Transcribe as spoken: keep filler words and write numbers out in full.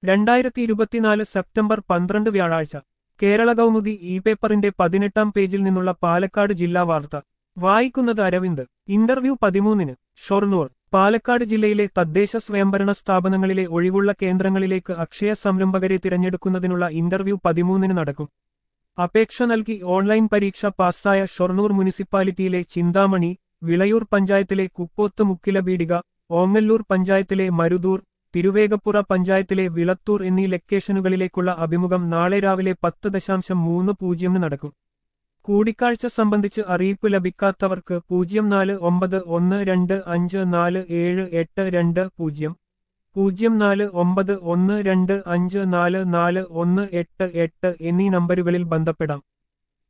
രണ്ടായിരത്തി ഇരുപത്തിനാല് സെപ്റ്റംബർ പന്ത്രണ്ട് വ്യാഴാഴ്ച കേരള കൗമുദി ഇ പേപ്പറിന്റെ പതിനെട്ടാം പേജിൽ നിന്നുള്ള പാലക്കാട് ജില്ലാ വാർത്ത വായിക്കുന്നത് അരവിന്ദ്. ഇന്റർവ്യൂ പതിമൂന്നിന് ഷൊർണൂർ. പാലക്കാട് ജില്ലയിലെ തദ്ദേശ സ്വയംഭരണ സ്ഥാപനങ്ങളിലെ ഒഴിവുള്ള കേന്ദ്രങ്ങളിലേക്ക് അക്ഷയ സംരംഭകരെ തിരഞ്ഞെടുക്കുന്നതിനുള്ള ഇന്റർവ്യൂ പതിമൂന്നിന് നടക്കും. അപേക്ഷ നൽകി ഓൺലൈൻ പരീക്ഷ പാസ്സായ ഷൊർണൂർ മുനിസിപ്പാലിറ്റിയിലെ ചിന്താമണി, വിളയൂർ പഞ്ചായത്തിലെ കുപ്പോത്ത് മുക്കിലബീഡിക, ഓങ്ങല്ലൂർ പഞ്ചായത്തിലെ മരുതൂർ, തിരുവേഗപ്പുറ പഞ്ചായത്തിലെ വിളത്തൂർ എന്നീ ലൊക്കേഷനുകളിലേക്കുള്ള അഭിമുഖം നാളെ രാവിലെ പത്ത് ദശാംശം മൂന്ന് പൂജ്യമിന് നടക്കും. കൂടിക്കാഴ്ച സംബന്ധിച്ച് അറിയിപ്പ് ലഭിക്കാത്തവർക്ക് പൂജ്യം നാല് ഒമ്പത് ഒന്ന് രണ്ട് അഞ്ച് നാല് ഏഴ് എട്ട് രണ്ട് പൂജ്യം, പൂജ്യം നാല് ഒമ്പത് ഒന്ന് രണ്ട് അഞ്ച് നാല് നാല് ഒന്ന് എട്ട് എട്ട് എന്നീ നമ്പരുകളിൽ ബന്ധപ്പെടാം.